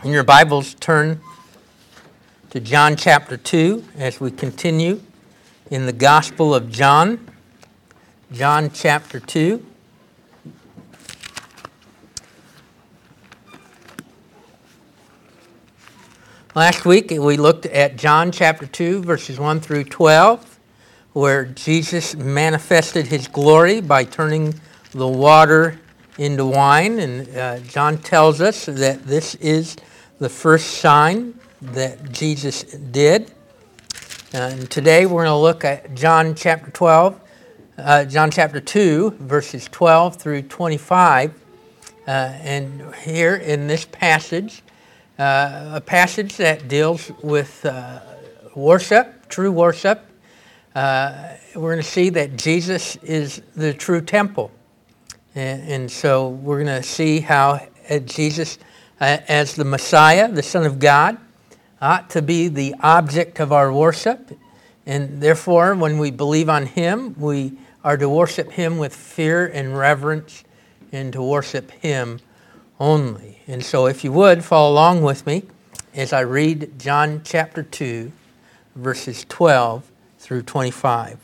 In your Bibles, turn to John chapter 2 as we continue in the Gospel of John. John chapter 2. Last week we looked at John chapter 2, verses 1 through 12, where Jesus manifested his glory by turning the water into wine. And John tells us that this is the first sign that Jesus did. And today we're going to look at John chapter 2, verses 12 through 25. And here in this passage, a passage that deals with worship, true worship. We're going to see that Jesus is the true temple. And so we're going to see how Jesus, as the Messiah, the Son of God, ought to be the object of our worship. And therefore, when we believe on him, we are to worship him with fear and reverence and to worship him only. And so if you would, follow along with me as I read John chapter 2, verses 12 through 25.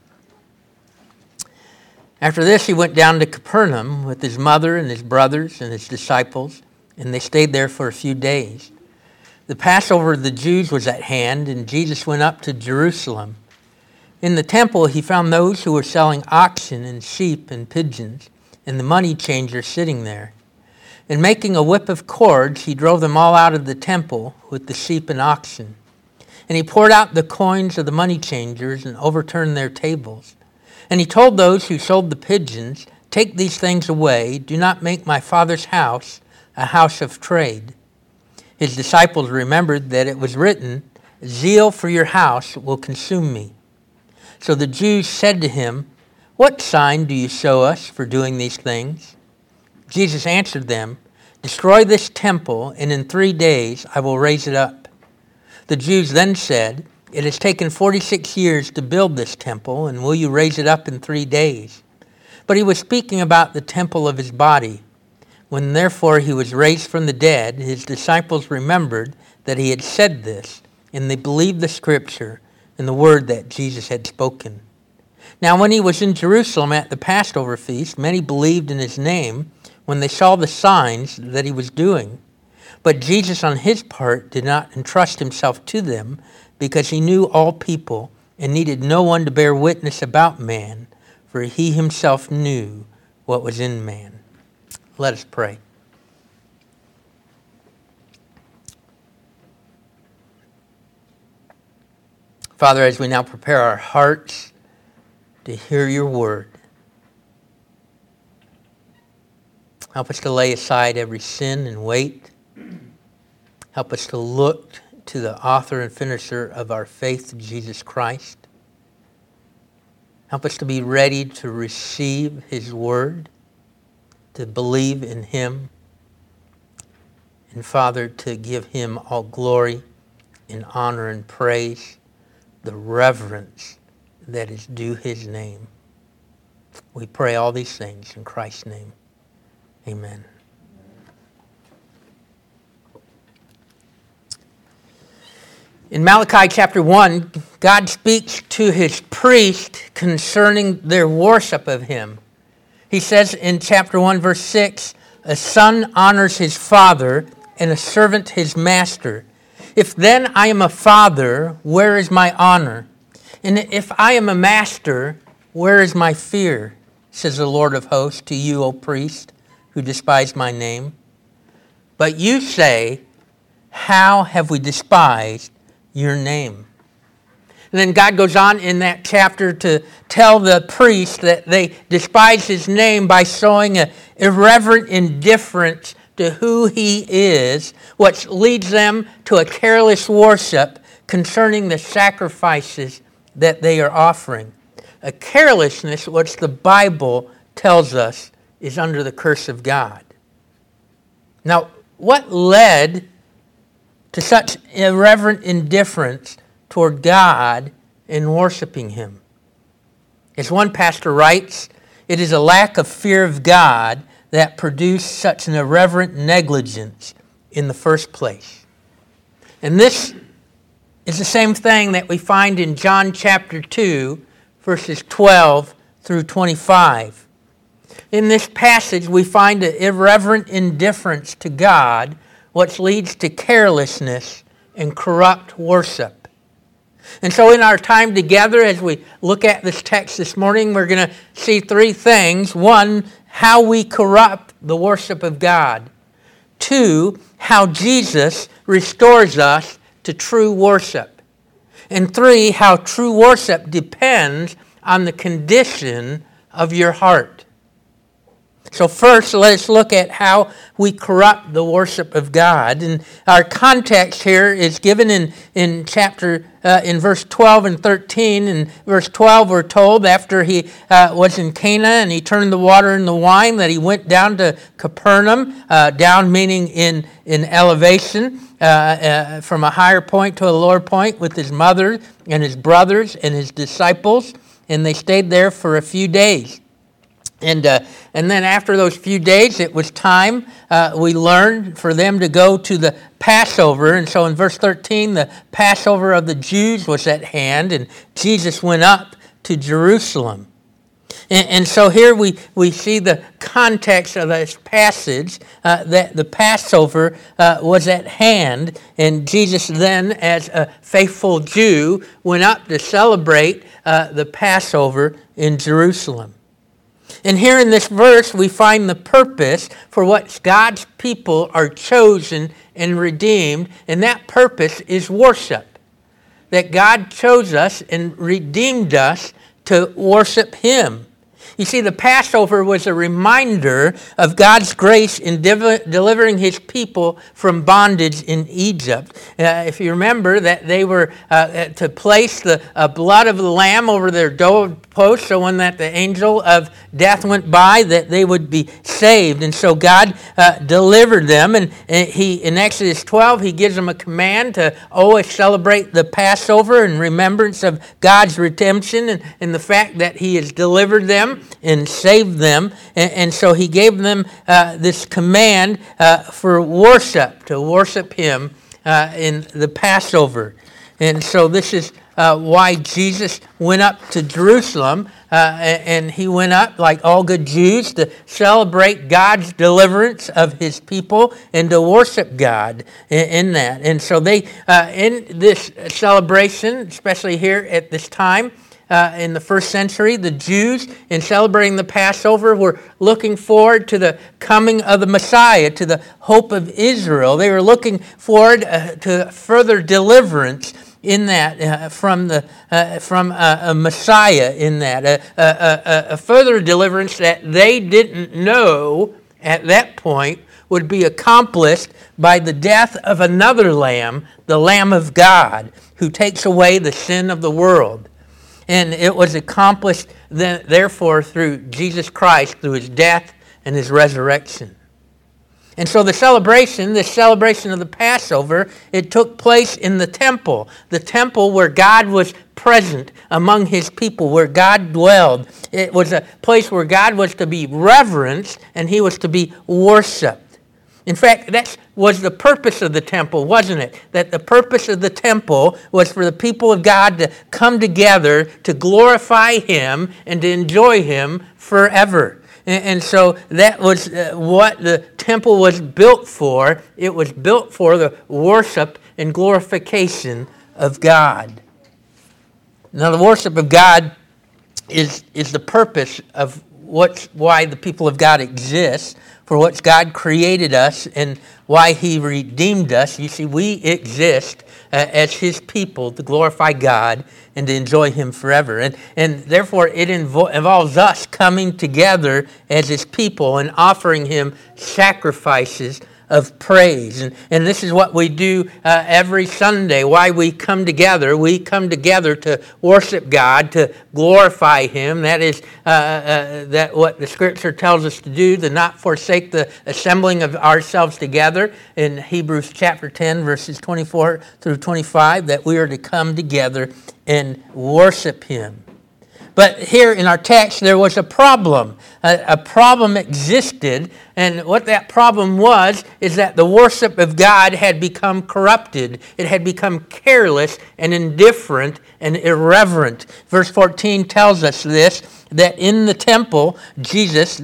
After this, he went down to Capernaum with his mother and his brothers and his disciples, and they stayed there for a few days. The Passover of the Jews was at hand, and Jesus went up to Jerusalem. In the temple, he found those who were selling oxen and sheep and pigeons, and the money changers sitting there. And making a whip of cords, he drove them all out of the temple with the sheep and oxen. And he poured out the coins of the money changers and overturned their tables. And he told those who sold the pigeons, "Take these things away. Do not make my Father's house a house of trade." His disciples remembered that it was written, "Zeal for your house will consume me." So the Jews said to him, "What sign do you show us for doing these things?" Jesus answered them, "Destroy this temple, and in 3 days I will raise it up." The Jews then said, "It has taken 46 years to build this temple, and will you raise it up in 3 days?" But he was speaking about the temple of his body. When therefore he was raised from the dead, his disciples remembered that he had said this, and they believed the scripture and the word that Jesus had spoken. Now when he was in Jerusalem at the Passover feast, many believed in his name when they saw the signs that he was doing. But Jesus on his part did not entrust himself to them, because he knew all people and needed no one to bear witness about man, for he himself knew what was in man. Let us pray. Father, as we now prepare our hearts to hear your word, help us to lay aside every sin and weight. Help us to look to the author and finisher of our faith, Jesus Christ. Help us to be ready to receive his word, to believe in him, and Father, to give him all glory and honor and praise, the reverence that is due his name. We pray all these things in Christ's name. Amen. In Malachi chapter 1, God speaks to his priest concerning their worship of him. He says in chapter 1, verse 6, "A son honors his father, and a servant his master. If then I am a father, where is my honor? And if I am a master, where is my fear? Says the Lord of hosts to you, O priest, who despise my name. But you say, how have we despised your name?" And then God goes on in that chapter to tell the priest that they despise his name by showing an irreverent indifference to who he is, which leads them to a careless worship concerning the sacrifices that they are offering. A carelessness which the Bible tells us is under the curse of God. Now, what led to such irreverent indifference toward God in worshiping him? As one pastor writes, it is a lack of fear of God that produced such an irreverent negligence in the first place. And this is the same thing that we find in John chapter 2, verses 12 through 25. In this passage, we find an irreverent indifference to God, which leads to carelessness and corrupt worship. And so in our time together, as we look at this text this morning, we're going to see three things. One, how we corrupt the worship of God. Two, how Jesus restores us to true worship. And three, how true worship depends on the condition of your heart. So first, let's look at how we corrupt the worship of God. And our context here is given in verse 12 and 13. In verse 12, we're told after he was in Cana and he turned the water into wine, that he went down to Capernaum, down meaning in elevation, from a higher point to a lower point, with his mother and his brothers and his disciples. And they stayed there for a few days. And then after those few days, it was time, we learned, for them to go to the Passover. And so in verse 13, the Passover of the Jews was at hand, and Jesus went up to Jerusalem. And so here we see the context of this passage, that the Passover was at hand, and Jesus then, as a faithful Jew, went up to celebrate the Passover in Jerusalem. And here in this verse, we find the purpose for what God's people are chosen and redeemed, and that purpose is worship. That God chose us and redeemed us to worship Him. You see, the Passover was a reminder of God's grace in delivering His people from bondage in Egypt. If you remember that they were to place the blood of the lamb over their doorpost, so when that the angel of death went by, that they would be saved. And so God delivered them. And He, in Exodus 12, He gives them a command to always celebrate the Passover in remembrance of God's redemption and the fact that He has delivered them and saved them. And so He gave them this command for worship, to worship Him in the Passover. And so this is why Jesus went up to Jerusalem, and He went up, like all good Jews, to celebrate God's deliverance of His people and to worship God in that. And so they, in this celebration, especially here at this time, in the first century, the Jews, in celebrating the Passover, were looking forward to the coming of the Messiah, to the hope of Israel. They were looking forward to further deliverance in that, from a Messiah in that, a further deliverance that they didn't know at that point would be accomplished by the death of another Lamb, the Lamb of God, who takes away the sin of the world. And it was accomplished, therefore, through Jesus Christ, through His death and His resurrection. And so this celebration of the Passover, it took place in the temple where God was present among His people, where God dwelled. It was a place where God was to be reverenced and He was to be worshipped. In fact, that was the purpose of the temple, wasn't it? That the purpose of the temple was for the people of God to come together to glorify Him and to enjoy Him forever. And so that was what the temple was built for. It was built for the worship and glorification of God. Now, the worship of God is the purpose of why the people of God exist, for what God created us and why He redeemed us. You see, we exist as His people to glorify God and to enjoy Him forever. And therefore, it involves us coming together as His people and offering Him sacrifices of praise. And this is what we do every Sunday, why we come together. We come together to worship God, to glorify Him. That is that what the Scripture tells us to do, to not forsake the assembling of ourselves together in Hebrews chapter 10, verses 24 through 25, that we are to come together and worship Him. But here in our text, there was a problem. A problem existed, and what that problem was is that the worship of God had become corrupted. It had become careless and indifferent and irreverent. Verse 14 tells us this, that in the temple, Jesus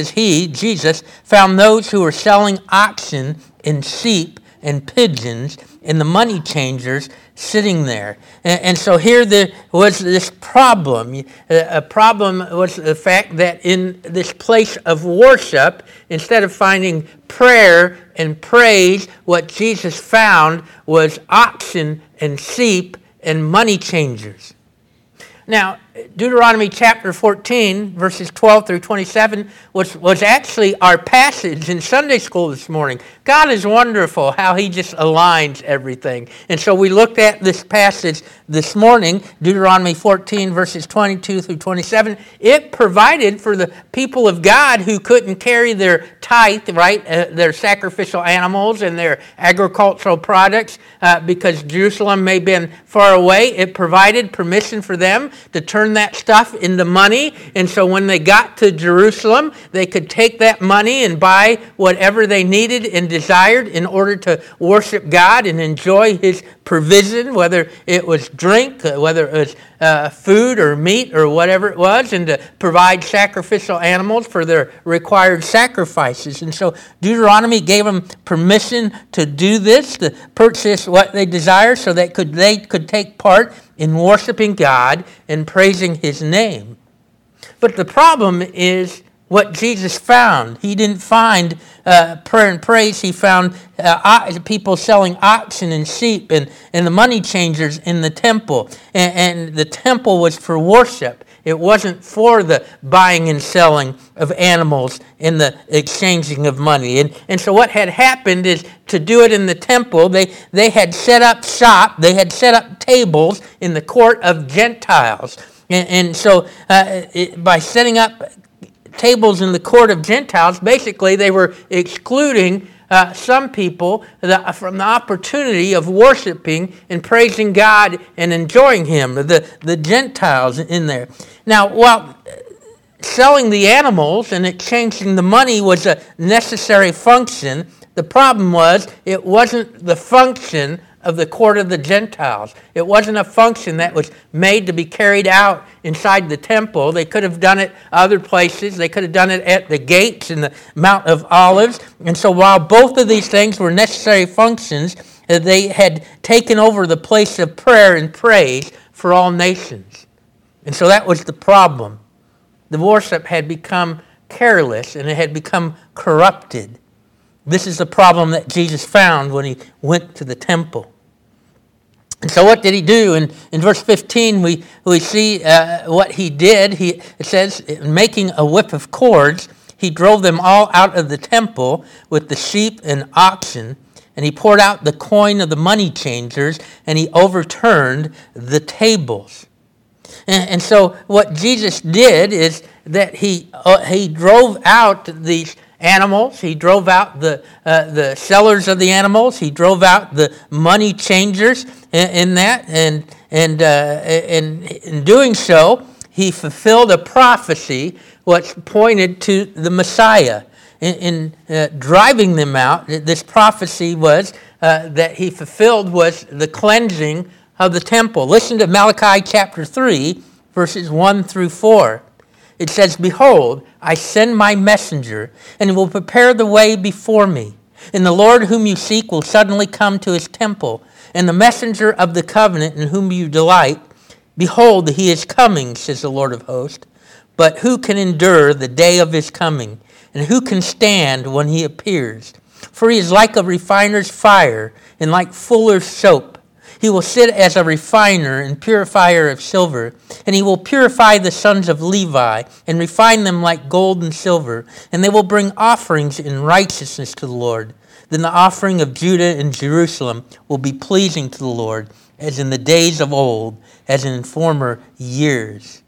found those who were selling oxen and sheep and pigeons and the money changers sitting there. And so here there was this problem. A problem was the fact that in this place of worship, instead of finding prayer and praise, what Jesus found was oxen and sheep and money changers. Now, Deuteronomy chapter 14, verses 12 through 27, was actually our passage in Sunday school this morning. God is wonderful how he just aligns everything. And so we looked at this passage this morning, Deuteronomy 14, verses 22 through 27. It provided for the people of God who couldn't carry their tithe, right, their sacrificial animals and their agricultural products because Jerusalem may have been far away. It provided permission for them to turn that stuff into money. And so when they got to Jerusalem, they could take that money and buy whatever they needed and desired in order to worship God and enjoy his provision, whether it was drink, whether it was food or meat or whatever it was, and to provide sacrificial animals for their required sacrifices. And so Deuteronomy gave them permission to do this, to purchase what they desire so they could take part in worshiping God and praising his name. But the problem is what Jesus found. He didn't find prayer and praise. He found people selling oxen and sheep and the money changers in the temple. And the temple was for worship. It wasn't for the buying and selling of animals and the exchanging of money. And so what had happened is to do it in the temple, they had set up shop, they had set up tables in the court of Gentiles. And so by setting up tables in the court of Gentiles, basically they were excluding some people from the opportunity of worshiping and praising God and enjoying him, the Gentiles in there. Now, while selling the animals and exchanging the money was a necessary function, the problem was it wasn't the function of the court of the Gentiles. It wasn't a function that was made to be carried out inside the temple. They could have done it other places. They could have done it at the gates in the Mount of Olives. And so while both of these things were necessary functions, they had taken over the place of prayer and praise for all nations. And so that was the problem. The worship had become careless and it had become corrupted. This is the problem that Jesus found when he went to the temple. And so what did he do? In verse 15, we see what he did. It says, making a whip of cords, he drove them all out of the temple with the sheep and oxen, and he poured out the coin of the money changers, and he overturned the tables. And so what Jesus did is that he drove out these animals. He drove out the sellers of the animals. He drove out the money changers in that, and in doing so, he fulfilled a prophecy which pointed to the Messiah. In driving them out, this prophecy was that he fulfilled was the cleansing of the temple. Listen to Malachi chapter 3, verses 1 through 4. It says, "Behold, I send my messenger, and he will prepare the way before me. And the Lord whom you seek will suddenly come to his temple, and the messenger of the covenant in whom you delight. Behold, he is coming, says the Lord of hosts. But who can endure the day of his coming? And who can stand when he appears? For he is like a refiner's fire, and like fuller's soap. He will sit as a refiner and purifier of silver, and he will purify the sons of Levi and refine them like gold and silver, and they will bring offerings in righteousness to the Lord. Then the offering of Judah and Jerusalem will be pleasing to the Lord, as in the days of old, as in former years."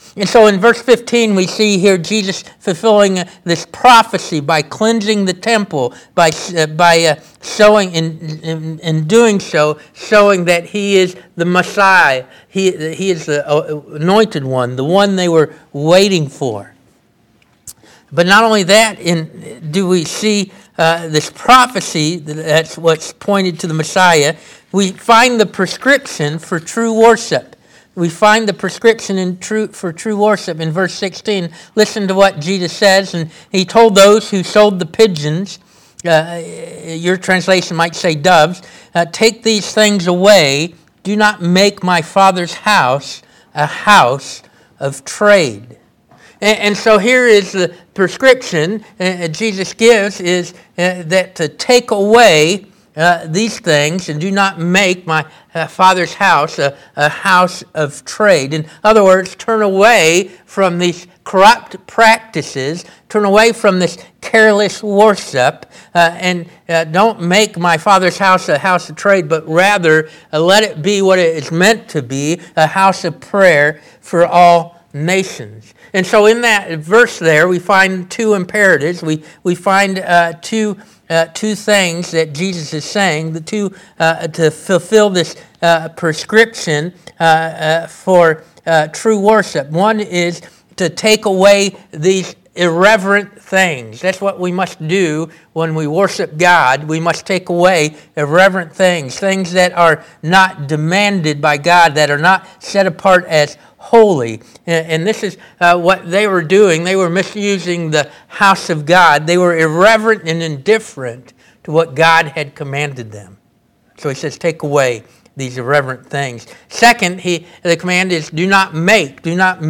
And so in verse 15, we see here Jesus fulfilling this prophecy by cleansing the temple, by showing, in doing so, showing that he is the Messiah. He is the anointed one, the one they were waiting for. But not only that, do we see this prophecy, that's what's pointed to the Messiah, we find the prescription for true worship. We find the prescription for true worship in verse 16. Listen to what Jesus says. And he told those who sold the pigeons, your translation might say doves, take these things away. Do not make my Father's house a house of trade. And so here is the prescription Jesus gives, is that to take away these things and do not make my Father's house a house of trade. In other words, turn away from these corrupt practices, turn away from this careless worship, and don't make my Father's house a house of trade, but rather let it be what it is meant to be, a house of prayer for all nations. And so in that verse there, we find two imperatives. We find two things that Jesus is saying, to fulfill this prescription for true worship. One is to take away these irreverent things. That's what we must do when we worship God. We must take away irreverent things that are not demanded by God, that are not set apart as holy. And this is what they were doing. They were misusing the house of God. They were irreverent and indifferent to what God had commanded them. So he says, take away these irreverent things. Second, the command is do not make.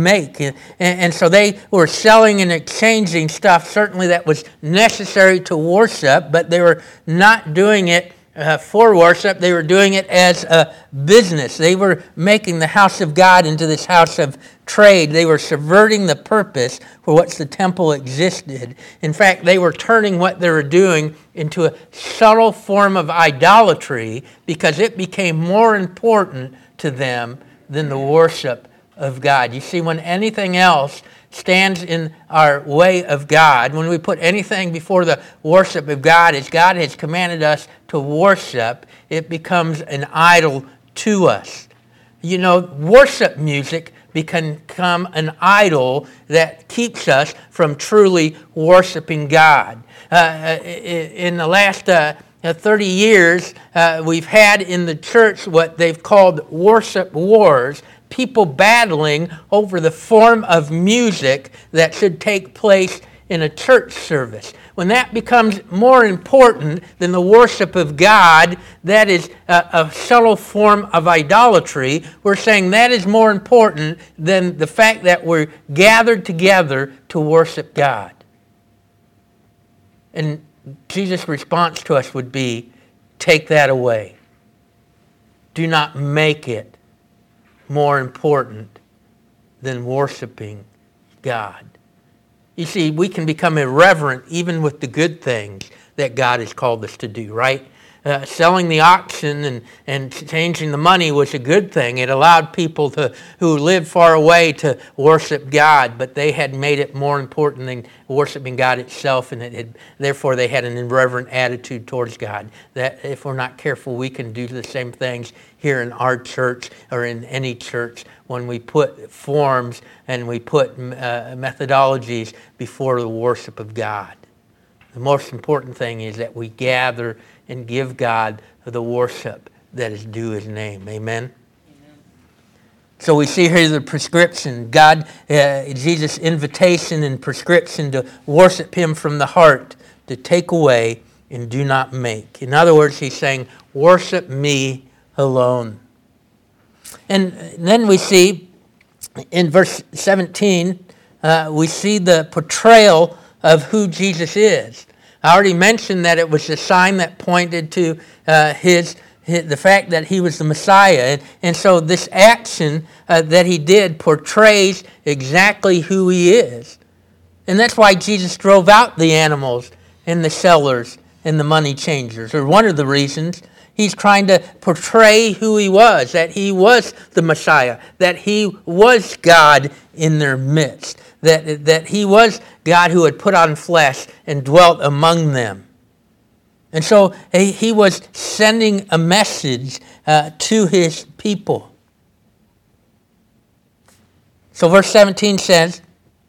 And so they were selling and exchanging stuff, certainly that was necessary to worship, but they were not doing it for worship. They were doing it as a business. They were making the house of God into this house of trade. They were subverting the purpose for which the temple existed. In fact, they were turning what they were doing into a subtle form of idolatry because it became more important to them than the worship of God. You see, when anything else stands in our way of God, when we put anything before the worship of God, as God has commanded us to worship, it becomes an idol to us. You know, worship music can become an idol that keeps us from truly worshiping God. In the last 30 years, we've had in the church what they've called worship wars, people battling over the form of music that should take place in a church service. When that becomes more important than the worship of God, that is a subtle form of idolatry. We're saying that is more important than the fact that we're gathered together to worship God. And Jesus' response to us would be, take that away. Do not make it more important than worshiping God. You see, we can become irreverent even with the good things that God has called us to do, right? Selling the oxen and changing the money was a good thing. It allowed people who lived far away to worship God, but they had made it more important than worshiping God itself, and therefore they had an irreverent attitude towards God. That if we're not careful, we can do the same things here in our church or in any church when we put forms and we put methodologies before the worship of God. The most important thing is that we gather and give God the worship that is due his name. Amen? So we see here the prescription, Jesus' invitation and prescription to worship him from the heart, to take away and do not make. In other words, he's saying, worship me alone. And then we see in verse 17, we see the portrayal of who Jesus is. I already mentioned that it was a sign that pointed to the fact that he was the Messiah. And so this action that he did portrays exactly who he is. And that's why Jesus drove out the animals and the sellers and the money changers, or one of the reasons. he's trying to portray who he was, that he was the Messiah, that he was God in their midst, that he was God who had put on flesh and dwelt among them. And so he was sending a message to his people. So verse 17 says,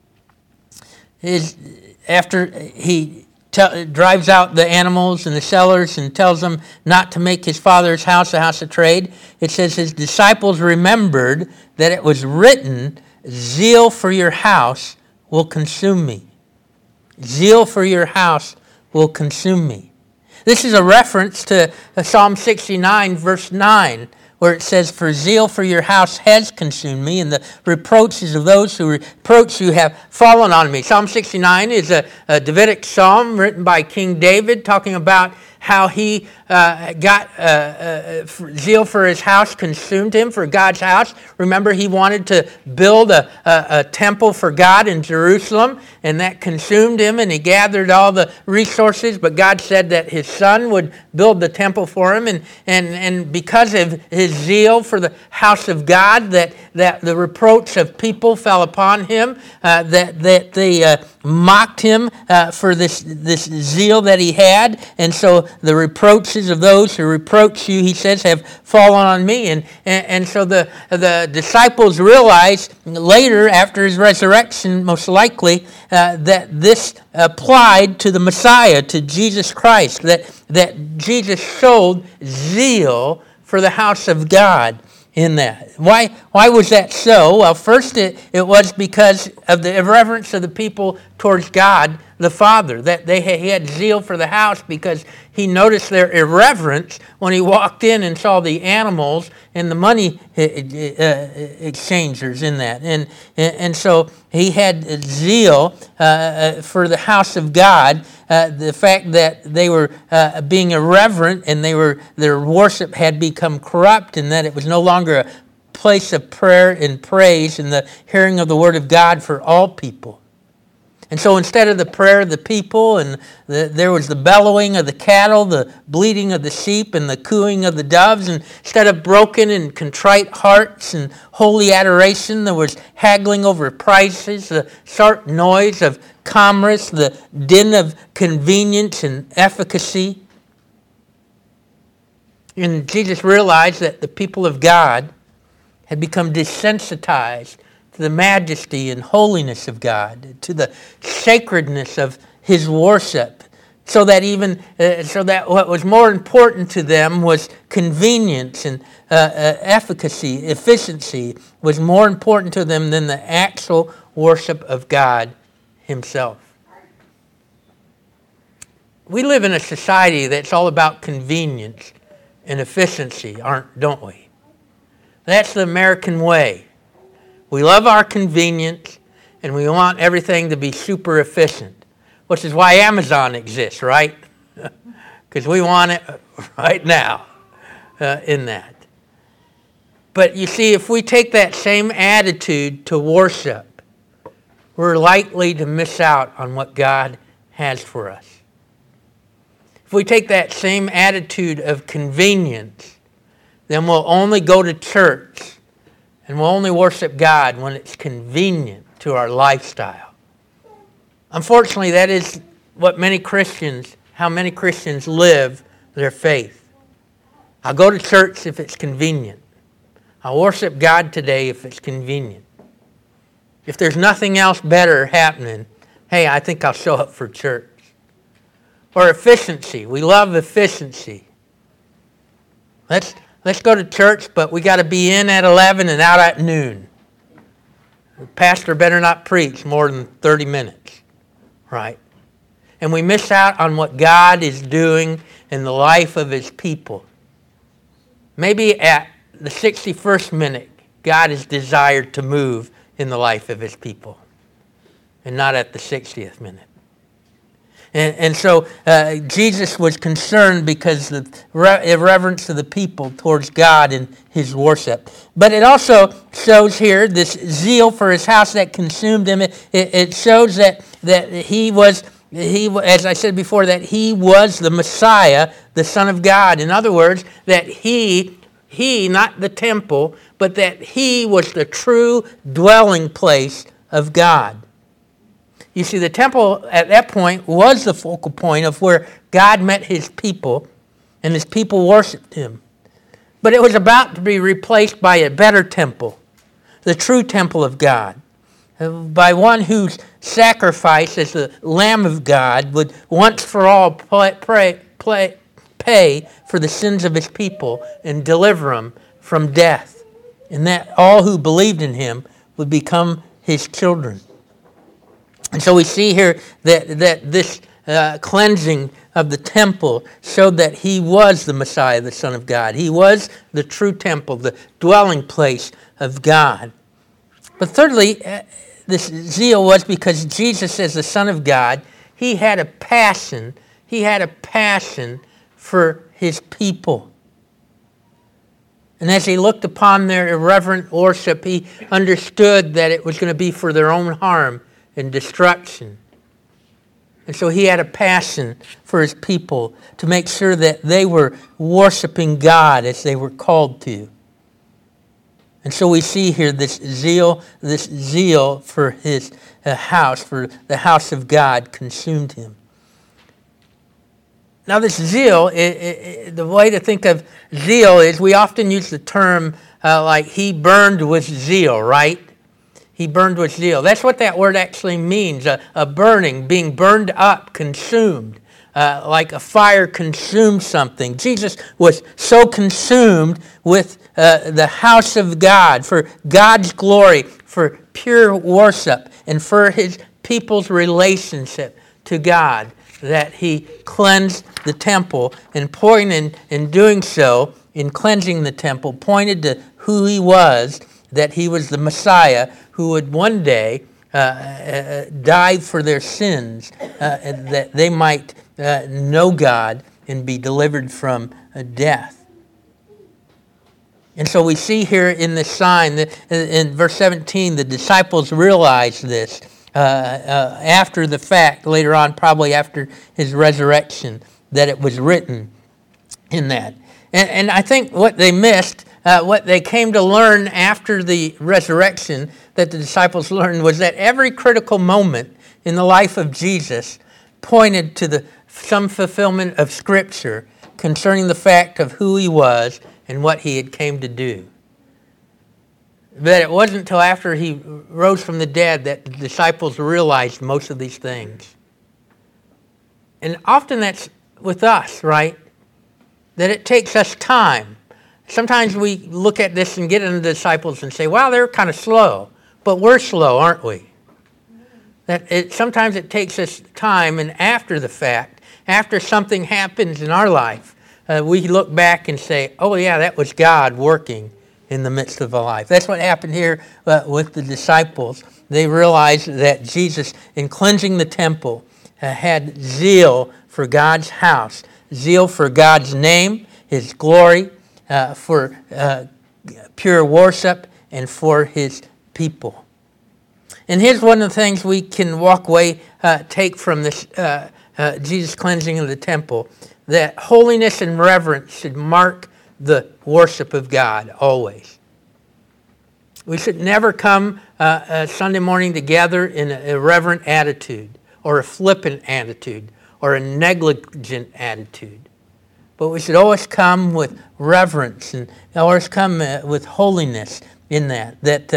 after he drives out the animals and the sellers and tells them not to make his father's house a house of trade, it says his disciples remembered that it was written, zeal for your house will consume me. Zeal for your house will consume me. This is a reference to Psalm 69, verse 9, where it says, for zeal for your house has consumed me, and the reproaches of those who reproach you have fallen on me. Psalm 69 is a Davidic psalm written by King David, talking about how he got zeal for his house consumed him, for God's house. Remember, he wanted to build a temple for God in Jerusalem, and that consumed him, and he gathered all the resources, but God said that his son would build the temple for him, and because of his zeal for the house of God, that the reproach of people fell upon him, that they mocked him for this zeal that he had, and so the reproaches of those who reproach you, he says, have fallen on me. And so the disciples realized later, after his resurrection, most likely, that this applied to the Messiah, to Jesus Christ, that Jesus showed zeal for the house of God in that. Why was that so? Well, first it was because of the irreverence of the people towards God the Father, that he had zeal for the house because he noticed their irreverence when he walked in and saw the animals and the money exchangers in that. And so he had zeal for the house of God, the fact that they were being irreverent and their worship had become corrupt, and that it was no longer a place of prayer and praise and the hearing of the word of God for all people. And so instead of the prayer of the people, and there was the bellowing of the cattle, the bleating of the sheep, and the cooing of the doves, and instead of broken and contrite hearts and holy adoration, there was haggling over prices, the sharp noise of commerce, the din of convenience and efficacy. And Jesus realized that the people of God had become desensitized to the majesty and holiness of God, to the sacredness of his worship, so that what was more important to them was convenience and efficacy, efficiency, was more important to them than the actual worship of God himself. We live in a society that's all about convenience and efficiency, don't we? That's the American way. We love our convenience, and we want everything to be super efficient, which is why Amazon exists, right? Because we want it right now in that. But you see, if we take that same attitude to worship, we're likely to miss out on what God has for us. If we take that same attitude of convenience, then we'll only go to church and we'll only worship God when it's convenient to our lifestyle. Unfortunately, that is how many Christians live their faith. I'll go to church if it's convenient. I'll worship God today if it's convenient. If there's nothing else better happening, hey, I think I'll show up for church. Or efficiency. We love efficiency. Let's go to church, but we got to be in at 11 and out at noon. The pastor better not preach more than 30 minutes, right? And we miss out on what God is doing in the life of his people. Maybe at the 61st minute, God is desired to move in the life of his people, and not at the 60th minute. And so Jesus was concerned because of the irreverence of the people towards God and his worship. But it also shows here this zeal for his house that consumed him. It shows that he was As I said before, that he was the Messiah, the Son of God. In other words, that he, not the temple, but that he was the true dwelling place of God. You see, the temple at that point was the focal point of where God met his people, and his people worshiped him. But it was about to be replaced by a better temple, the true temple of God, by one whose sacrifice as the Lamb of God would once for all pay for the sins of his people and deliver them from death, and that all who believed in him would become his children. And so we see here that this cleansing of the temple showed that he was the Messiah, the Son of God. He was the true temple, the dwelling place of God. But thirdly, this zeal was because Jesus, as the Son of God, he had a passion. He had a passion for his people. And as he looked upon their irreverent worship, he understood that it was going to be for their own harm and destruction. And so he had a passion for his people to make sure that they were worshiping God as they were called to. And so we see here this zeal for his house, for the house of God, consumed him. Now this zeal, the way to think of zeal is we often use the term like he burned with zeal, right? He burned with zeal. That's what that word actually means, a burning, being burned up, consumed, like a fire consumes something. Jesus was so consumed with the house of God, for God's glory, for pure worship, and for his people's relationship to God, that he cleansed the temple, and pointed in doing so, in cleansing the temple, pointed to who he was, that he was the Messiah who would one day die for their sins, that they might know God and be delivered from death. And so we see here in this sign, that in verse 17, the disciples realized this after the fact, later on, probably after his resurrection, that it was written in that. And I think what they missed, what they came to learn after the resurrection, that the disciples learned, was that every critical moment in the life of Jesus pointed to some fulfillment of Scripture concerning the fact of who he was and what he had came to do. But it wasn't until after he rose from the dead that the disciples realized most of these things. And often that's with us, right? That it takes us time. Sometimes we look at this and get into the disciples and say, wow, they're kind of slow. But we're slow, aren't we? Sometimes it takes us time, and after the fact, after something happens in our life, we look back and say, oh yeah, that was God working in the midst of a life. That's what happened here with the disciples. They realized that Jesus, in cleansing the temple, had zeal for God's house, zeal for God's name, his glory, for pure worship, and for his people. And here's one of the things we can walk away, take from this Jesus cleansing of the temple, that holiness and reverence should mark the worship of God always. We should never come Sunday morning together in an irreverent attitude, or a flippant attitude, or a negligent attitude. But we should always come with reverence, and always come with holiness in that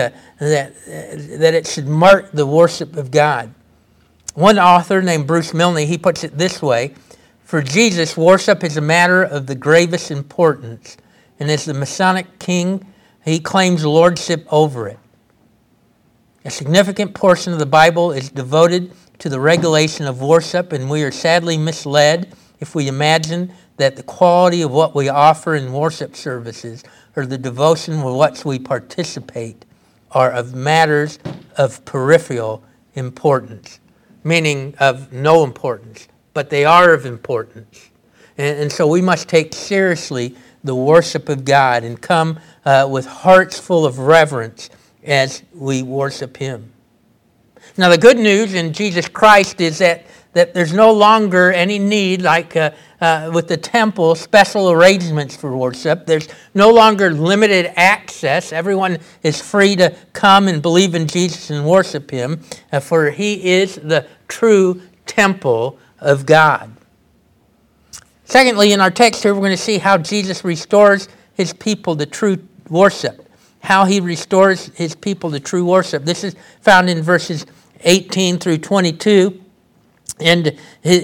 it should mark the worship of God. One author named Bruce Milne, he puts it this way: for Jesus, worship is a matter of the gravest importance, and as the Messianic king, he claims lordship over it. A significant portion of the Bible is devoted to the regulation of worship, and we are sadly misled if we imagine that the quality of what we offer in worship services or the devotion with which we participate are of matters of peripheral importance, meaning of no importance, but they are of importance. And so we must take seriously the worship of God and come with hearts full of reverence as we worship him. Now the good news in Jesus Christ is that that there's no longer any need, like with the temple, special arrangements for worship. There's no longer limited access. Everyone is free to come and believe in Jesus and worship him, for he is the true temple of God. Secondly, in our text here, we're going to see how Jesus restores his people to true worship. How he restores his people to true worship. This is found in verses 18 through 22. And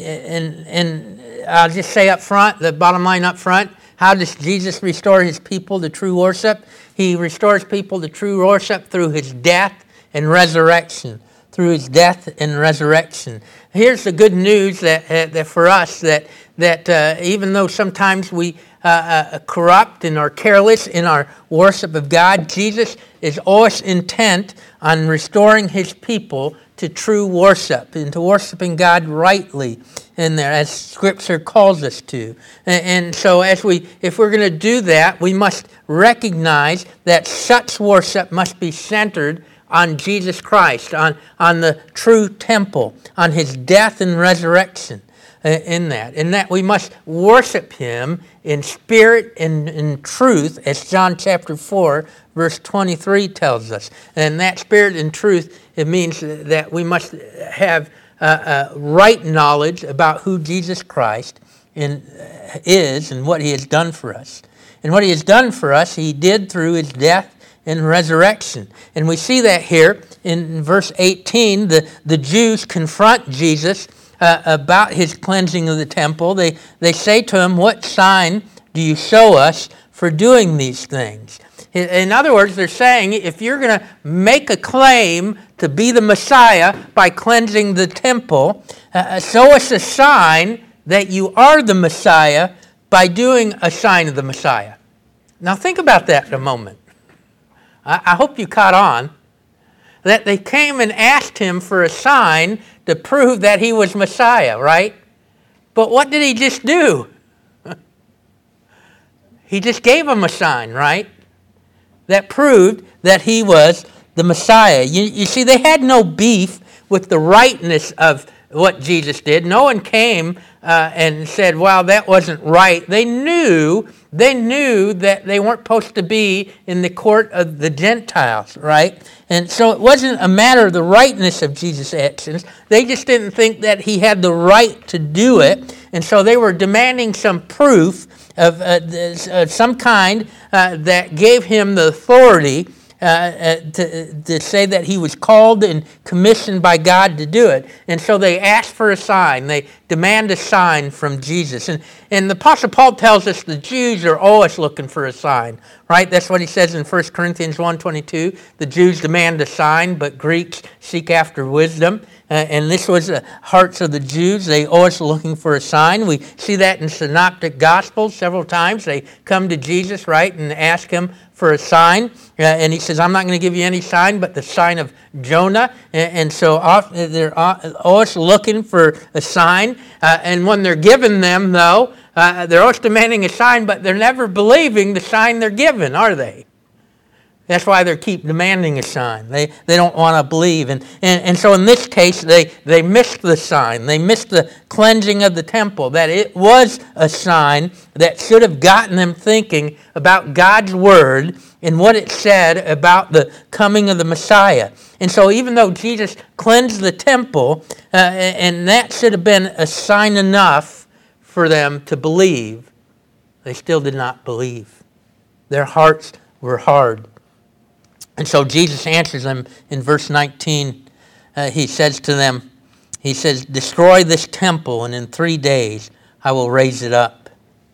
I'll just say up front, the bottom line up front, how does Jesus restore his people to true worship? He restores people to true worship through his death and resurrection. Through his death and resurrection. Here's the good news that for us, that even though sometimes we corrupt and are careless in our worship of God, Jesus is always intent on restoring his people to true worship and to worshiping God rightly in there, as Scripture calls us to. And so if we're going to do that, we must recognize that such worship must be centered on Jesus Christ, on the true temple, on his death and resurrection in that we must worship him in spirit and in truth, as John chapter 4, verse 23 tells us. And that spirit and truth, it means that we must have right knowledge about who Jesus Christ is and what he has done for us. And what he has done for us, he did through his death and resurrection. And we see that here in verse 18. The Jews confront Jesus about his cleansing of the temple. They say to him, "What sign do you show us for doing these things?" In other words, they're saying, if you're going to make a claim to be the Messiah by cleansing the temple, show us a sign that you are the Messiah by doing a sign of the Messiah. Now think about that for a moment. I hope you caught on that they came and asked him for a sign to prove that he was Messiah, right? But what did he just do? He just gave them a sign, right? That proved that he was the Messiah. You see, they had no beef with the rightness of what Jesus did. No one came and said, "Well, that wasn't right." They knew that they weren't supposed to be in the court of the Gentiles, right? And so it wasn't a matter of the rightness of Jesus' actions. They just didn't think that he had the right to do it. And so they were demanding some proof of some kind that gave him the authority to say that he was called and commissioned by God to do it. And so they asked for a sign. They demand a sign from Jesus. And the Apostle Paul tells us the Jews are always looking for a sign, right? That's what he says in 1 Corinthians 1:22. The Jews demand a sign, but Greeks seek after wisdom. And this was the hearts of the Jews. They always looking for a sign. We see that in Synoptic Gospels several times. They come to Jesus, right, and ask him for a sign. And he says, "I'm not going to give you any sign but the sign of Jonah." And so they're always looking for a sign. And when they're given them, though, they're always demanding a sign, but they're never believing the sign they're given, are they? That's why they keep demanding a sign. They don't want to believe. And so in this case, they missed the sign. They missed the cleansing of the temple, that it was a sign that should have gotten them thinking about God's word and what it said about the coming of the Messiah. And so even though Jesus cleansed the temple, and that should have been a sign enough for them to believe, they still did not believe. Their hearts were hard. And so Jesus answers them in verse 19. He says to them, he says, "Destroy this temple, and in 3 days I will raise it up."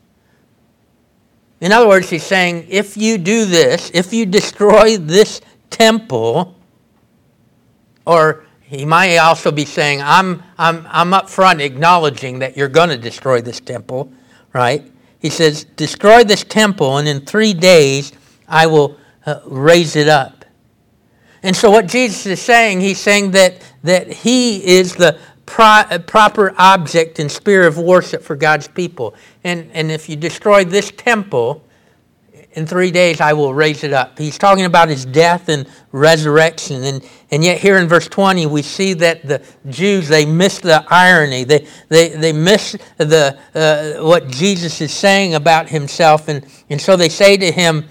In other words, he's saying, if you do this, if you destroy this temple, or he might also be saying, I'm up front acknowledging that you're going to destroy this temple, right? He says, "Destroy this temple, and in 3 days I will raise it up." And so what Jesus is saying, he's saying that he is the proper object and sphere of worship for God's people. And if you destroy this temple, in 3 days I will raise it up. He's talking about his death and resurrection. And yet here in verse 20 we see that the Jews, they miss the irony. They miss what Jesus is saying about himself. And so they say to him,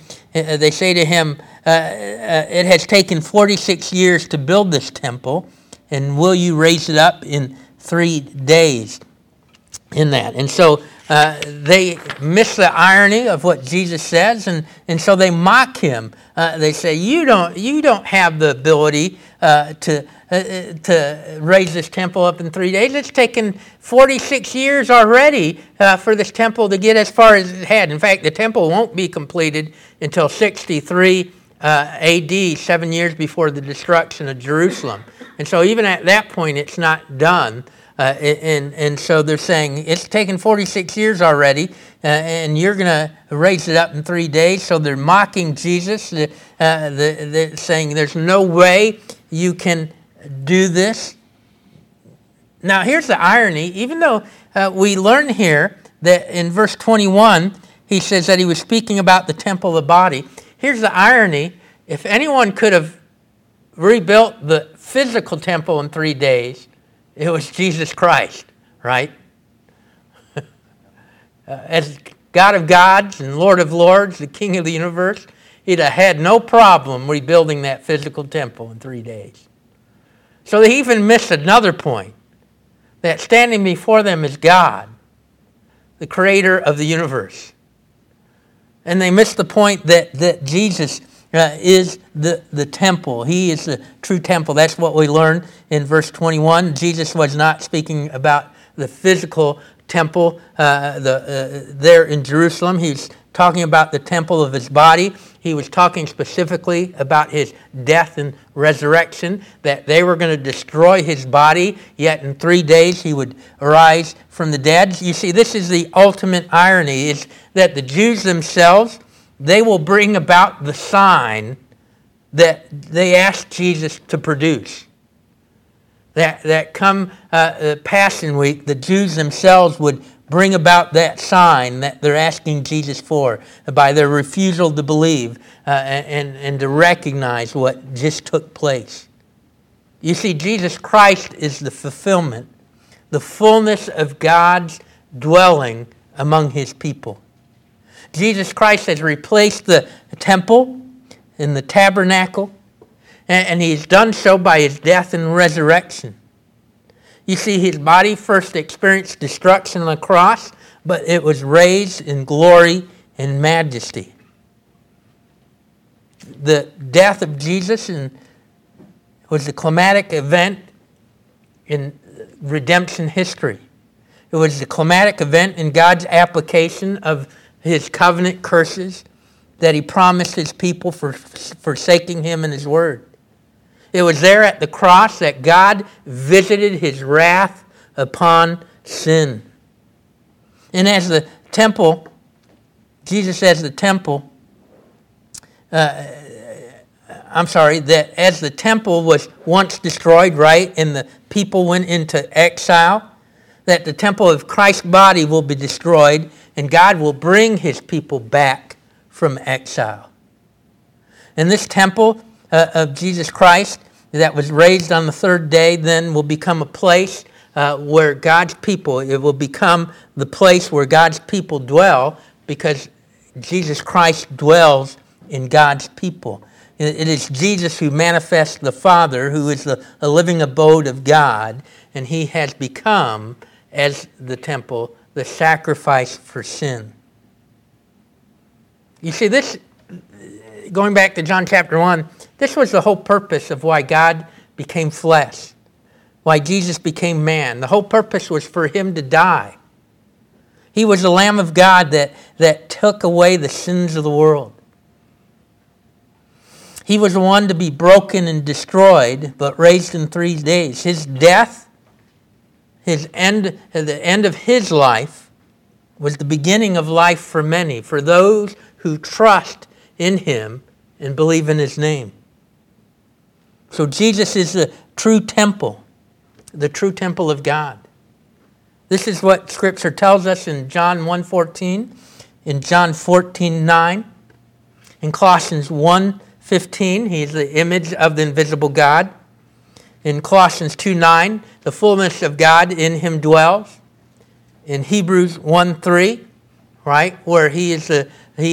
it has taken 46 years to build this temple, and will you raise it up in 3 days? In that. And so they miss the irony of what Jesus says, and so they mock him. They say, you don't have the ability to raise this temple up in 3 days. It's taken 46 years already for this temple to get as far as it had. In fact, the temple won't be completed until 63 AD, 7 years before the destruction of Jerusalem. And so even at that point, it's not done. And so they're saying, it's taken 46 years already, and you're going to raise it up in 3 days. So they're mocking Jesus. They're saying, there's no way you can do this. Now, here's the irony. Even though we learn here that in verse 21, he says that he was speaking about the temple of the body. Here's the irony. If anyone could have rebuilt the physical temple in 3 days, it was Jesus Christ, right? As God of gods and Lord of lords, the King of the universe, he'd have had no problem rebuilding that physical temple in 3 days. So they even missed another point, that standing before them is God, the creator of the universe. And they missed the point that Jesus is the temple. He is the true temple. That's what we learn in verse 21. Jesus was not speaking about the physical temple there in Jerusalem. He's talking about the temple of his body. He was talking specifically about his death and resurrection, that they were going to destroy his body, yet in 3 days he would arise from the dead. You see, this is the ultimate irony, is that the Jews themselves, they will bring about the sign that they asked Jesus to produce. That come Passion Week, the Jews themselves would bring about that sign that they're asking Jesus for by their refusal to believe and to recognize what just took place. You see, Jesus Christ is the fulfillment, the fullness of God's dwelling among his people. Jesus Christ has replaced the temple and the tabernacle, and he's done so by his death and resurrection. You see, his body first experienced destruction on the cross, but it was raised in glory and majesty. The death of Jesus was the climatic event in redemption history. It was the climatic event in God's application of his covenant curses that he promised his people for forsaking him and his word. It was there at the cross that God visited his wrath upon sin. And as the temple, Jesus as the temple, that as the temple was once destroyed, right, and the people went into exile, that the temple of Christ's body will be destroyed, and God will bring his people back from exile. And this temple of Jesus Christ that was raised on the third day then will become a place where God's people, it will become the place where God's people dwell, because Jesus Christ dwells in God's people. It is Jesus who manifests the Father, who is the living abode of God, and he has become, as the temple, the sacrifice for sin. You see, this, going back to John chapter 1, this was the whole purpose of why God became flesh, why Jesus became man. The whole purpose was for him to die. He was the Lamb of God that took away the sins of the world. He was the one to be broken and destroyed, but raised in 3 days. His death, the end of his life, was the beginning of life for many, for those who trust in him and believe in his name. So Jesus is the true temple of God. This is what Scripture tells us in John 1:14, in John 14:9. In Colossians 1:15, he is the image of the invisible God. In Colossians 2:9, the fullness of God in him dwells. In Hebrews 1:3, right, where he is the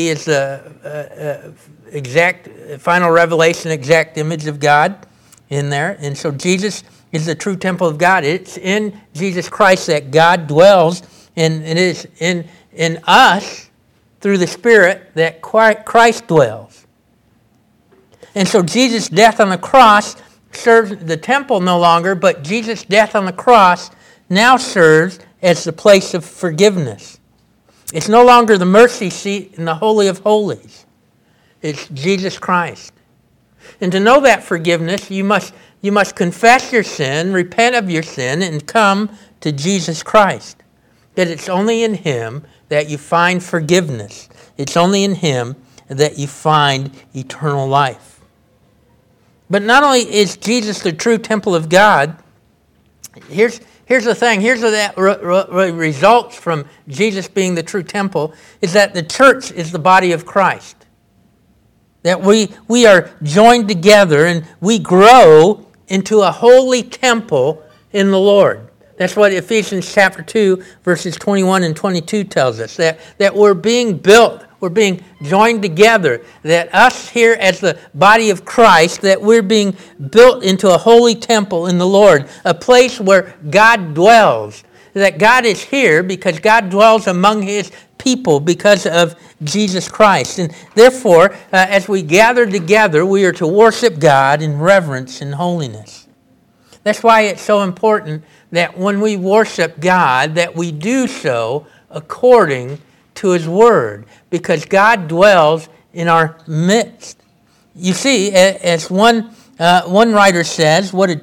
exact final revelation, exact image of God in there. And so Jesus is the true temple of God. It's in Jesus Christ that God dwells, and it is in us through the Spirit that Christ dwells. And so Jesus' death on the cross serves the temple no longer, but Jesus' death on the cross now serves as the place of forgiveness. It's no longer the mercy seat in the Holy of Holies. It's Jesus Christ. And to know that forgiveness, you must confess your sin, repent of your sin, and come to Jesus Christ. That it's only in him that you find forgiveness. It's only in him that you find eternal life. But not only is Jesus the true temple of God, here's the thing. Here's what that results from Jesus being the true temple, is that the church is the body of Christ. That we are joined together and we grow into a holy temple in the Lord. That's what Ephesians chapter 2, verses 21 and 22 tells us, that we're being built, we're being joined together, that us here as the body of Christ, that we're being built into a holy temple in the Lord, a place where God dwells, that God is here because God dwells among his people because of Jesus Christ. And therefore, as we gather together, we are to worship God in reverence and holiness. That's why it's so important that when we worship God, that we do so according to his word, because God dwells in our midst. You see, as one writer says, what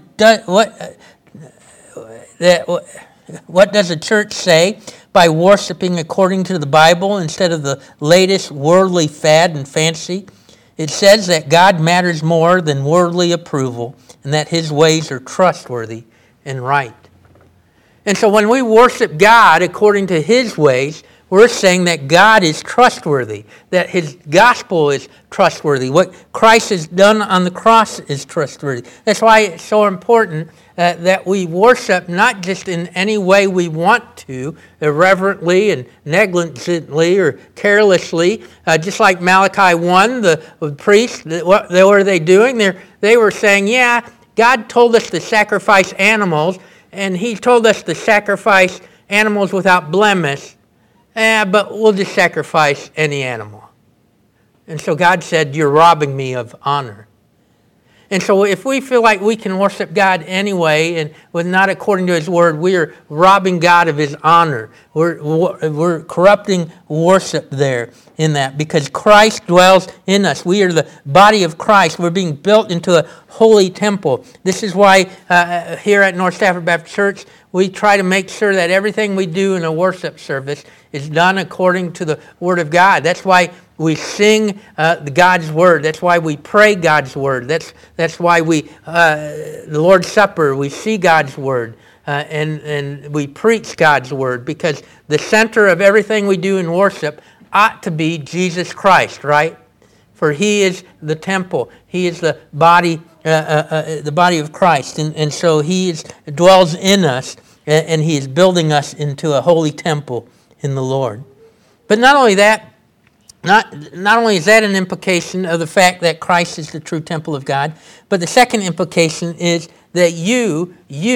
does a church say by worshiping according to the Bible instead of the latest worldly fad and fancy? It says that God matters more than worldly approval, and that his ways are trustworthy and right. And so when we worship God according to his ways, we're saying that God is trustworthy, that his gospel is trustworthy. What Christ has done on the cross is trustworthy. That's why it's so important that we worship not just in any way we want to, irreverently and negligently or carelessly. Just like Malachi 1, the priests, what were they doing? They were saying, yeah, God told us to sacrifice animals, and he told us to sacrifice animals without blemish, but we'll just sacrifice any animal. And so God said, you're robbing me of honor. And so if we feel like we can worship God anyway and with not according to his word, we are robbing God of his honor. We're corrupting worship there in that, because Christ dwells in us. We are the body of Christ. We're being built into a holy temple. This is why here at North Stafford Baptist Church, we try to make sure that everything we do in a worship service is done according to the word of God. That's why we sing God's word. That's why we pray God's word. That's why the Lord's Supper, we see God's word. And we preach God's word, because the center of everything we do in worship ought to be Jesus Christ, right? For he is the temple. He is the body of Christ. And so he dwells in us, and he is building us into a holy temple in the Lord. But not only that, not only is that an implication of the fact that Christ is the true temple of God, but the second implication is that you,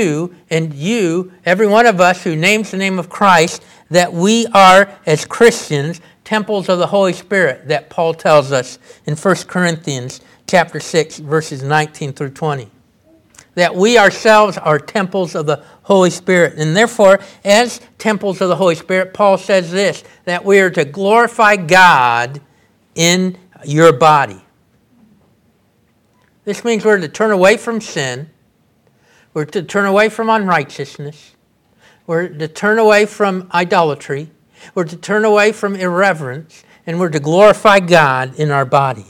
every one of us who names the name of Christ, that we are, as Christians, temples of the Holy Spirit, that Paul tells us in 1 Corinthians chapter 6, verses 19 through 20. That we ourselves are temples of the Holy Spirit. And therefore, as temples of the Holy Spirit, Paul says this, that we are to glorify God in your body. This means we're to turn away from sin. We're to turn away from unrighteousness. We're to turn away from idolatry. We're to turn away from irreverence. And we're to glorify God in our body.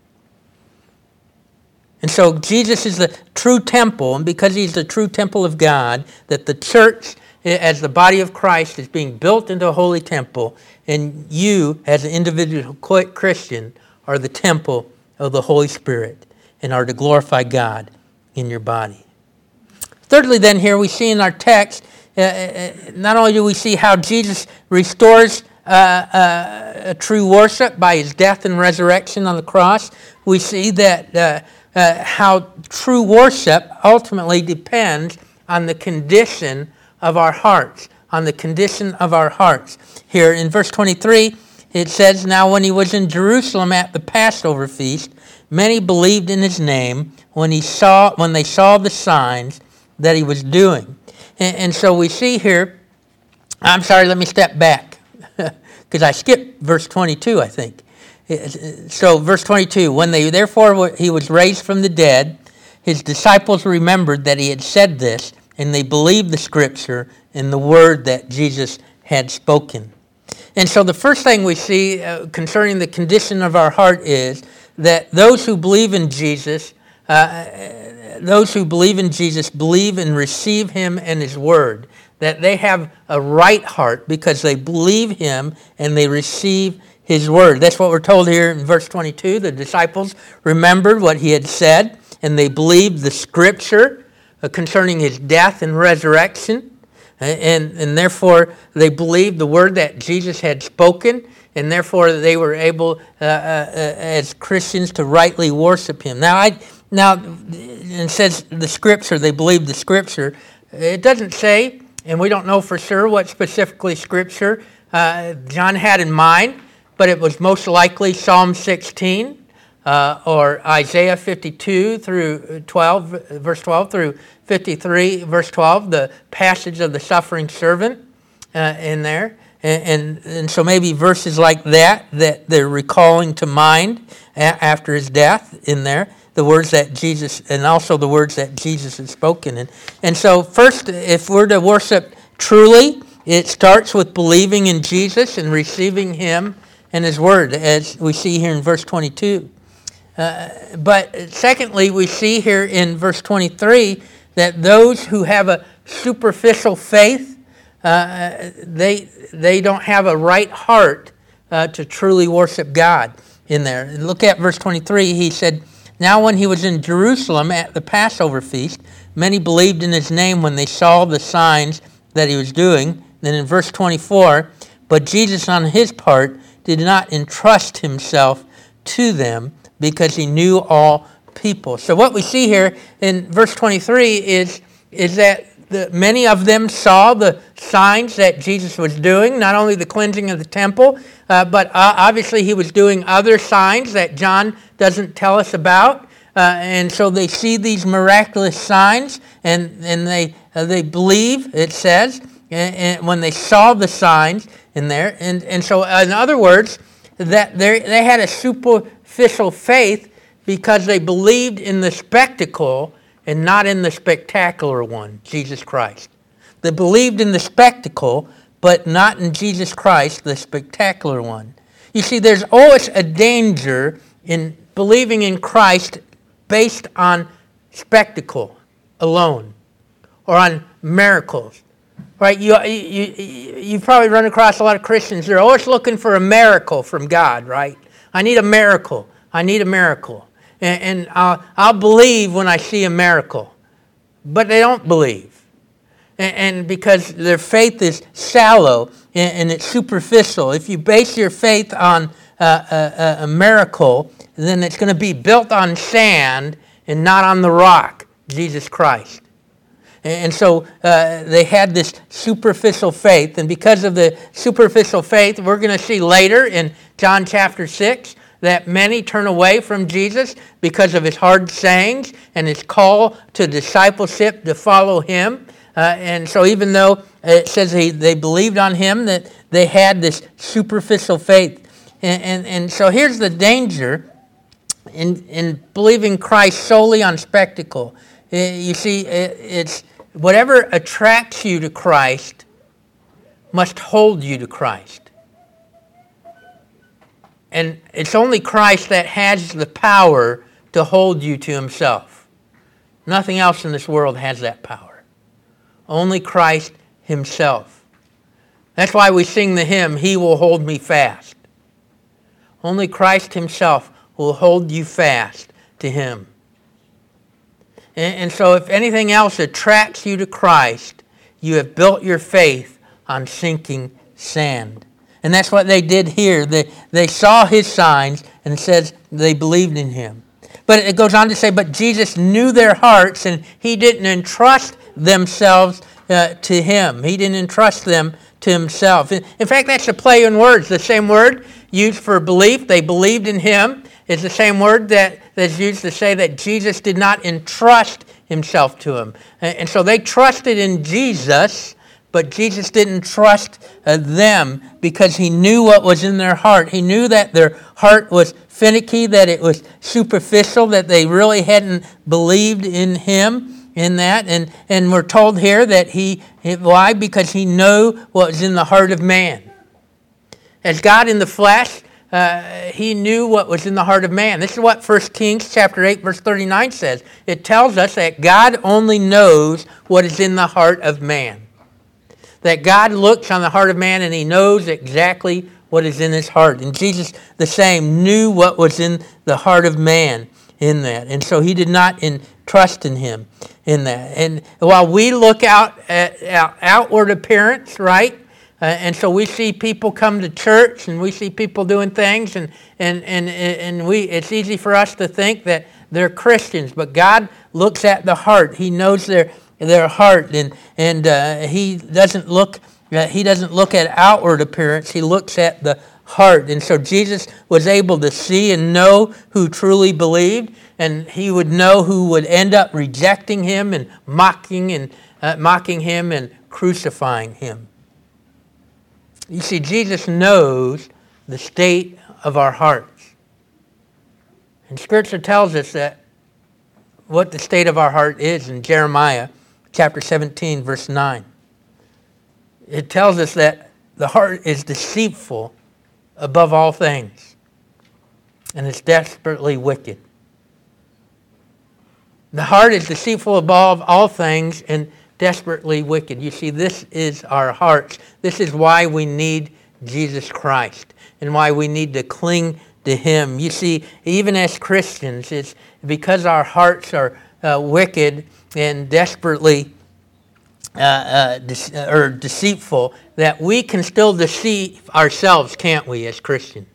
And so Jesus is the true temple, and because he's the true temple of God, that the church, as the body of Christ, is being built into a holy temple, and you, as an individual Christian, are the temple of the Holy Spirit and are to glorify God in your body. Thirdly, then, here we see in our text, not only do we see how Jesus restores a true worship by his death and resurrection on the cross, we see that how true worship ultimately depends on the condition of our hearts, on the condition of our hearts. Here in verse 23, it says, "Now when he was in Jerusalem at the Passover feast, many believed in his name when they saw the signs that he was doing." And so we see here, I'm sorry, let me step back, because I skipped verse 22, I think. So verse 22, "When he was raised from the dead, his disciples remembered that he had said this, and they believed the scripture and the word that Jesus had spoken." And so the first thing we see concerning the condition of our heart is that those who believe in Jesus, believe and receive him and his word, that they have a right heart because they believe him and they receive his word. That's what we're told here in verse 22. The disciples remembered what he had said, and they believed the scripture concerning his death and resurrection, and therefore they believed the word that Jesus had spoken, and therefore they were able, as Christians, to rightly worship him. Now, it says the scripture, they believed the scripture. It doesn't say, and we don't know for sure what specifically scripture John had in mind, but it was most likely Psalm 16 or Isaiah 52 through 12, verse 12 through 53, verse 12, the passage of the suffering servant in there. And so maybe verses like that they're recalling to mind after his death in there, the words that Jesus, and also the words that Jesus had spoken. And so first, if we're to worship truly, it starts with believing in Jesus and receiving him and his word, as we see here in verse 22. But secondly, we see here in verse 23 that those who have a superficial faith, they don't have a right heart to truly worship God in there. And look at verse 23. He said, "Now when he was in Jerusalem at the Passover feast, many believed in his name when they saw the signs that he was doing." Then in verse 24, "But Jesus on his part did not entrust himself to them because he knew all people." So what we see here in verse 23 is that many of them saw the signs that Jesus was doing, not only the cleansing of the temple, but obviously he was doing other signs that John doesn't tell us about. And so they see these miraculous signs, and they believe, it says, and when they saw the signs in there. And so in other words, that they had a superficial faith because they believed in the spectacle and not in the spectacular one, Jesus Christ. They believed in the spectacle, but not in Jesus Christ, the spectacular one. You see, there's always a danger in believing in Christ based on spectacle alone or on miracles. Right? You probably run across a lot of Christians. They're always looking for a miracle from God, right? I need a miracle. I need a miracle. And I'll believe when I see a miracle. But they don't believe. And because their faith is shallow and it's superficial. If you base your faith on a miracle, then it's going to be built on sand and not on the rock, Jesus Christ. And so they had this superficial faith. And because of the superficial faith, we're going to see later in John chapter 6 that many turn away from Jesus because of his hard sayings and his call to discipleship to follow him. And so even though it says they believed on him, that they had this superficial faith. And so here's the danger in believing Christ solely on spectacle. You see, it's whatever attracts you to Christ must hold you to Christ. And it's only Christ that has the power to hold you to himself. Nothing else in this world has that power. Only Christ himself. That's why we sing the hymn, "He will hold me fast." Only Christ himself will hold you fast to him. And so if anything else attracts you to Christ, you have built your faith on sinking sand. And that's what they did here. They saw his signs, and it says they believed in him. But it goes on to say, but Jesus knew their hearts, and he didn't entrust themselves to him. He didn't entrust them to himself. In fact, that's a play on words. The same word used for belief, they believed in him, is the same word that's used to say that Jesus did not entrust himself to him. And so they trusted in Jesus, but Jesus didn't trust them because he knew what was in their heart. He knew that their heart was finicky, that it was superficial, that they really hadn't believed in him in that. And we're told here that why? Because he knew what was in the heart of man. As God in the flesh, he knew what was in the heart of man. This is what 1 Kings chapter 8, verse 39 says. It tells us that God only knows what is in the heart of man. That God looks on the heart of man and he knows exactly what is in his heart. And Jesus, the same, knew what was in the heart of man in that. And so he did not trust in him in that. And while we look out at outward appearance, right? And so we see people come to church and we see people doing things and it's easy for us to think that they're Christians. But God looks at the heart. He knows their heart, and he doesn't look at outward appearance. He looks at the heart. And so Jesus was able to see and know who truly believed, and he would know who would end up rejecting him and mocking him and crucifying him. You see, Jesus knows the state of our hearts. And Scripture tells us that what the state of our heart is in Jeremiah chapter 17, verse 9. It tells us that the heart is deceitful above all things, and it's desperately wicked. The heart is deceitful above all things and desperately wicked. You see, this is our hearts. This is why we need Jesus Christ and why we need to cling to him. You see, even as Christians, it's because our hearts are wicked and desperately deceitful that we can still deceive ourselves, can't we, as Christians?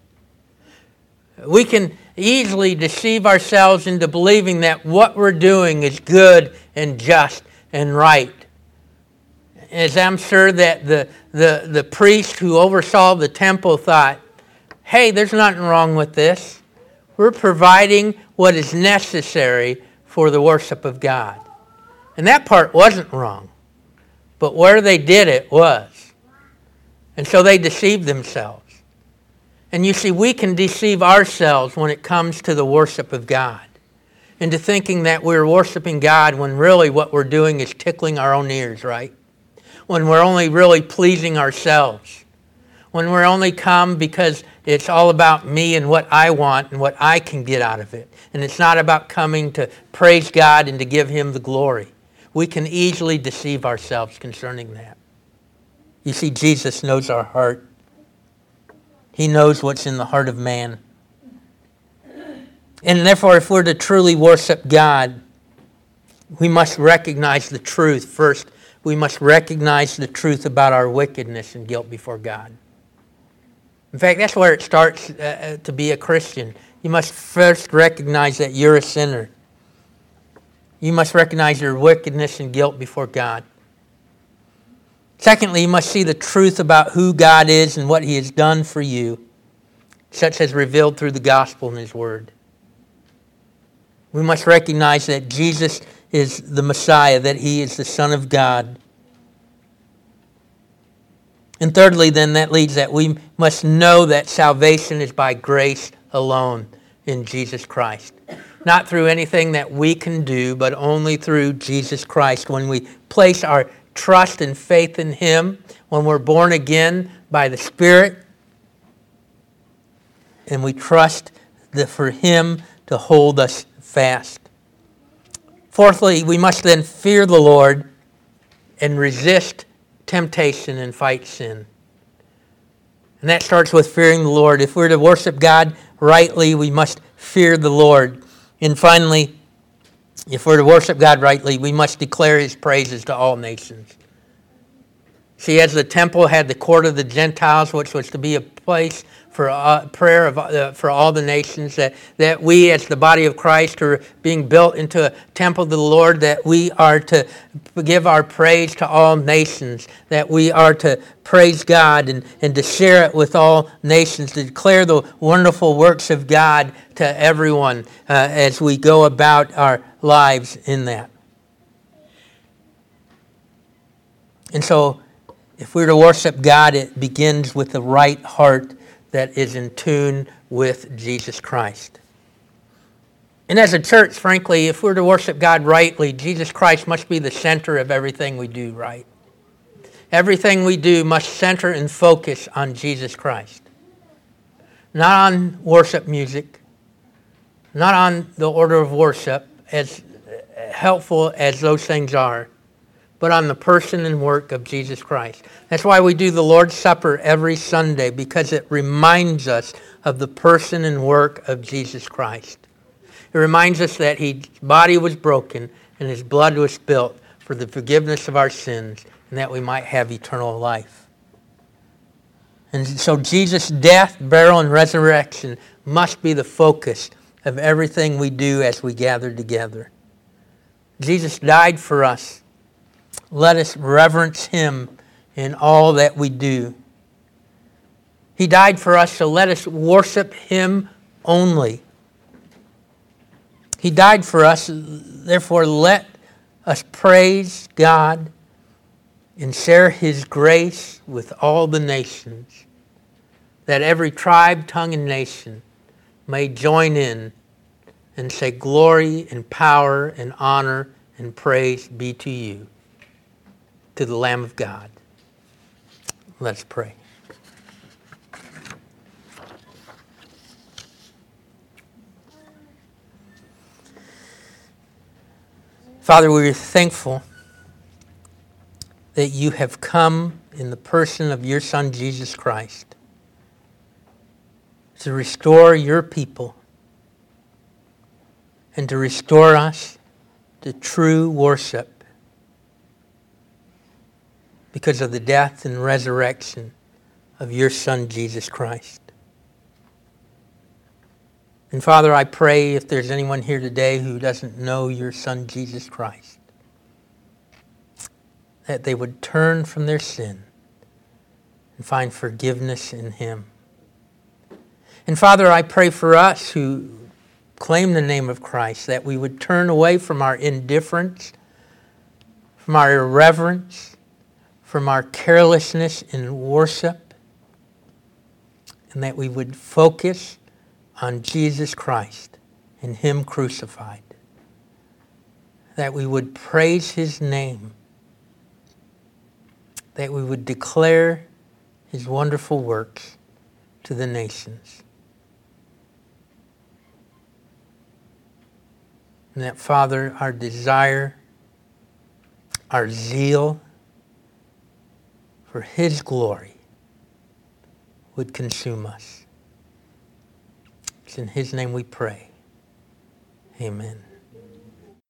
We can easily deceive ourselves into believing that what we're doing is good and just and right. As I'm sure that the priest who oversaw the temple thought, hey, there's nothing wrong with this. We're providing what is necessary for the worship of God. And that part wasn't wrong. But where they did it was. And so they deceived themselves. And you see, we can deceive ourselves when it comes to the worship of God, into thinking that we're worshiping God when really what we're doing is tickling our own ears, right? When we're only really pleasing ourselves. When we're only come because it's all about me and what I want and what I can get out of it. And it's not about coming to praise God and to give him the glory. We can easily deceive ourselves concerning that. You see, Jesus knows our heart. He knows what's in the heart of man. And therefore, if we're to truly worship God, we must recognize the truth. First, we must recognize the truth about our wickedness and guilt before God. In fact, that's where it starts to be a Christian. You must first recognize that you're a sinner. You must recognize your wickedness and guilt before God. Secondly, you must see the truth about who God is and what he has done for you, such as revealed through the gospel and his word. We must recognize that Jesus is the Messiah, that he is the Son of God. And thirdly, then, that leads that we must know that salvation is by grace alone in Jesus Christ. Not through anything that we can do, but only through Jesus Christ. When we place our trust and faith in him, when we're born again by the Spirit, and we trust for him to hold us fast. Fourthly, we must then fear the Lord and resist temptation and fight sin. And that starts with fearing the Lord. If we're to worship God rightly, we must fear the Lord. And finally, if we're to worship God rightly, we must declare his praises to all nations. See, as the temple had the court of the Gentiles, which was to be a place for prayer for all the nations, that we as the body of Christ are being built into a temple to the Lord, that we are to give our praise to all nations, that we are to praise God and to share it with all nations, to declare the wonderful works of God to everyone as we go about our lives in that. And so, if we're to worship God, it begins with the right heart that is in tune with Jesus Christ. And as a church, frankly, if we're to worship God rightly, Jesus Christ must be the center of everything we do, right? Everything we do must center and focus on Jesus Christ. Not on worship music, not on the order of worship, as helpful as those things are, but on the person and work of Jesus Christ. That's why we do the Lord's Supper every Sunday, because it reminds us of the person and work of Jesus Christ. It reminds us that his body was broken and his blood was spilt for the forgiveness of our sins, and that we might have eternal life. And so Jesus' death, burial, and resurrection must be the focus of everything we do as we gather together. Jesus died for us. Let us reverence him in all that we do. He died for us, so let us worship him only. He died for us, therefore let us praise God and share his grace with all the nations, that every tribe, tongue, and nation may join in and say, glory and power and honor and praise be to you, to the Lamb of God. Let's pray. Father, we're thankful that you have come in the person of your Son, Jesus Christ, to restore your people and to restore us to true worship because of the death and resurrection of your Son, Jesus Christ. And Father, I pray if there's anyone here today who doesn't know your Son, Jesus Christ, that they would turn from their sin and find forgiveness in him. And Father, I pray for us who claim the name of Christ, that we would turn away from our indifference, from our irreverence, from our carelessness in worship, and that we would focus on Jesus Christ and him crucified. That we would praise his name. That we would declare his wonderful works to the nations. And that, Father, our desire, our zeal for his glory would consume us. It's in his name we pray. Amen.